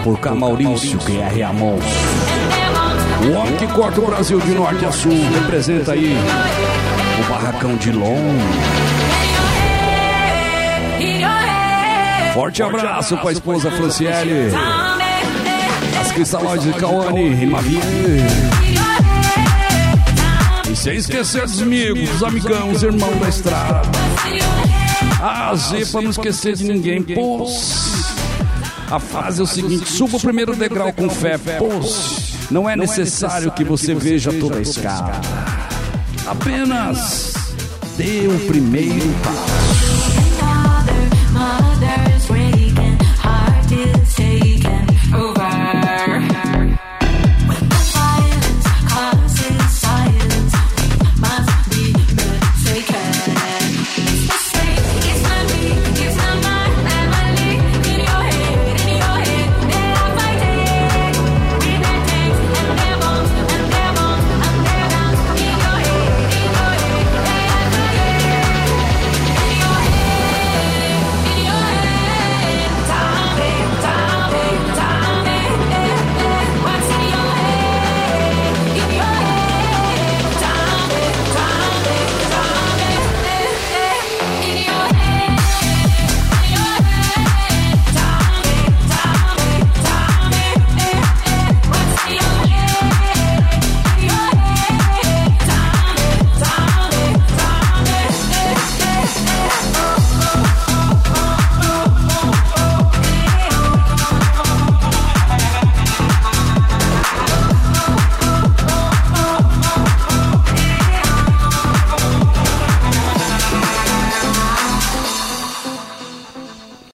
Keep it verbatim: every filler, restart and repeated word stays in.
por cá Maurício, que é Ramon. O homem que corta o Brasil de norte a sul, representa aí o barracão de Lom. Forte abraço pra esposa Franciele, as cristalóides de Cauane e Mavier. E sem esquecer dos amigos, dos amigão, os irmãos da estrada. Ah, Z, pra não esquecer de ninguém, pôs. A frase é o seguinte: suba o primeiro degrau com fé, pôs. Não é necessário que você veja toda a escada, apenas dê o primeiro passo.